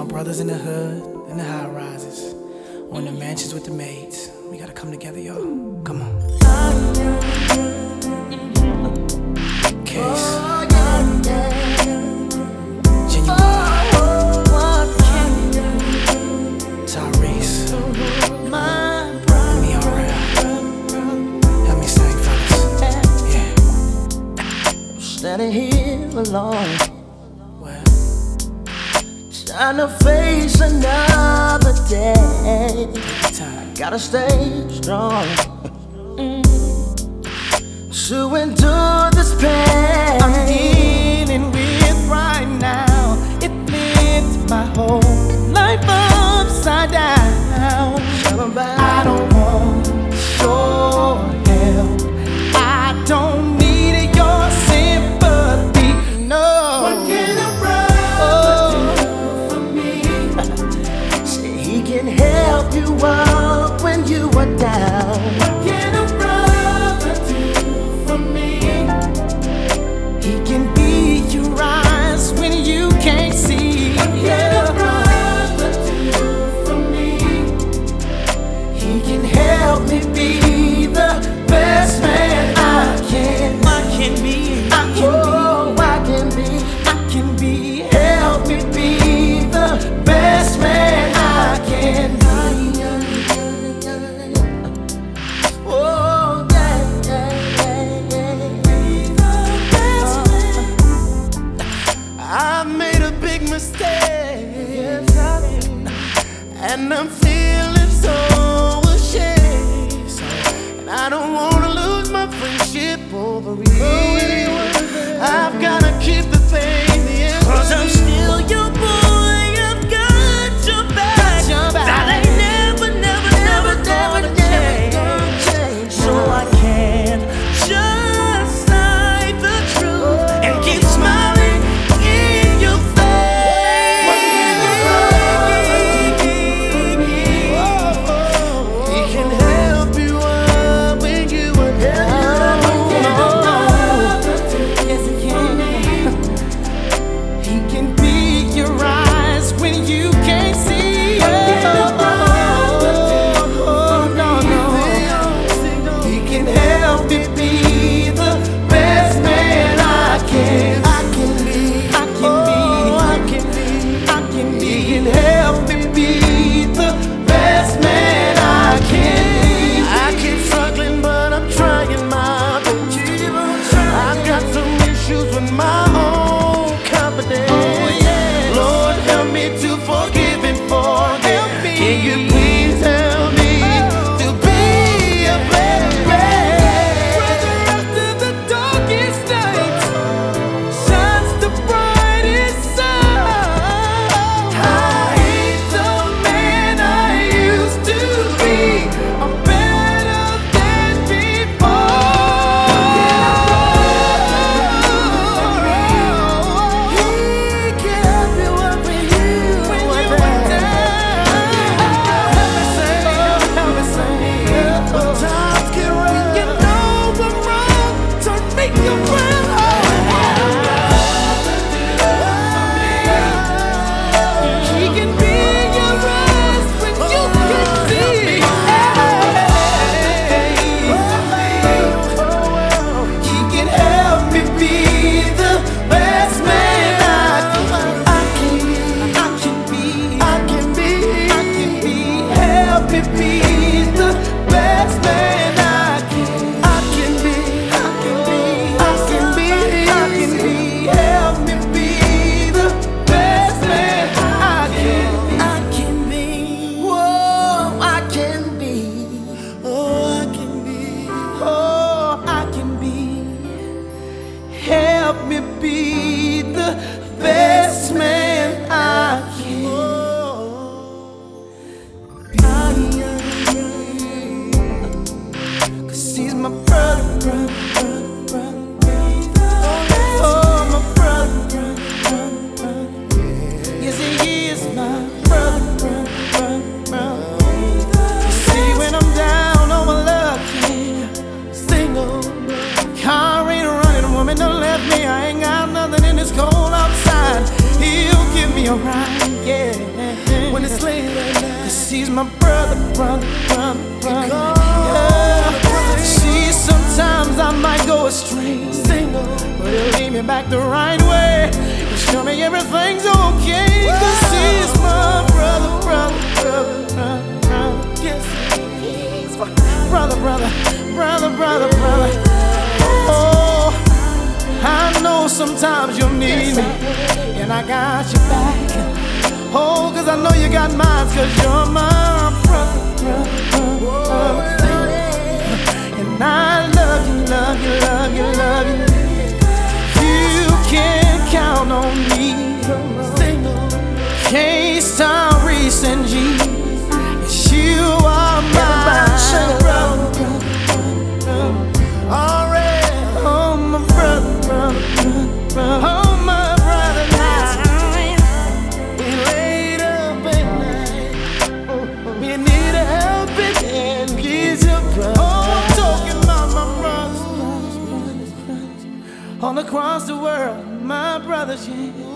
brothers in the hood, in the high rises, or in the mansions with the maids. We gotta come together, y'all. Come on. Case. Tyrese, me around. Help me sing, fellas. Yeah. Standing here alone, Well, trying to face another day. take your time. Gotta stay strong to endure this pain I'm dealing with right now. It flipped my whole life upside down. I don't want your help. I don't need your sympathy. No. What can a brother do for me? Say he can help you up when you are down. What can a brother do for me? He can be your eyes when you can't see. What can a brother do for me? He can help me be the best man I can. I can be. I can Oh, I can be. be. I can be. Help me be the best man I can be. Oh, yeah, yeah, yeah. Be the best man. I made a big mistake, Yes, I did. and I'm feeling so ashamed. And I don't wanna lose my friendship over it. I've gotta keep the thing, yeah. 'Cause I'm still your boy. I've got your back. That ain't never, never, never, never change. change. So I can't just hide the truth and keep smiling in your face. He can help you up when you are down. Yes, he can. He can be your eyes when you can't see. No, no. He can help me be the best man I can. I can be. I can be. I can be. I can be. He can help me be the best man I can. I keep struggling, but I'm trying my best. I've got some issues with my own confidence. Lord, help me to forgive and forget. Can you please help me to be a better man? After the darkest night shines the brightest sun. I ain't the man I used to be. I'm better than before. He can help you up when you were down. Help me sing, help me sing. When times get rough, when you know I'm wrong, turn me around. He can be your eyes when you can see. He can help me be the best man I can be. I can be. I can be. I can be. Help me be the best man I can. I can be. I can be. I can be. I can be. Help me be the best man I can. I can be. Whoa, I can be. Oh, I can be. Oh, I can be. Help me be the best man I can. Cause he's my brother, Oh, my brother, Yes, he is my brother, You see, when I'm down on my luck, single, car ain't running, woman done left me. I ain't got nothing in this cold outside. He'll my brother. Yeah. See, sometimes I might go astray, but he'll lead me back the right way. He'll show me everything's okay, 'cause he's my brother. Yes, he's my brother. Oh, I know sometimes you'll need me, and I got your back. Oh, 'cause I know you got mine, 'cause you're my brother. And I love you. You can count on me. K-Star, Reese, and G. Yes, you are my brother. Oh, my brother. Oh, my brother. We laid up at night. We need a helping hand. He's your brother. Oh, I'm talking about my brothers all across the world. My brothers, yeah.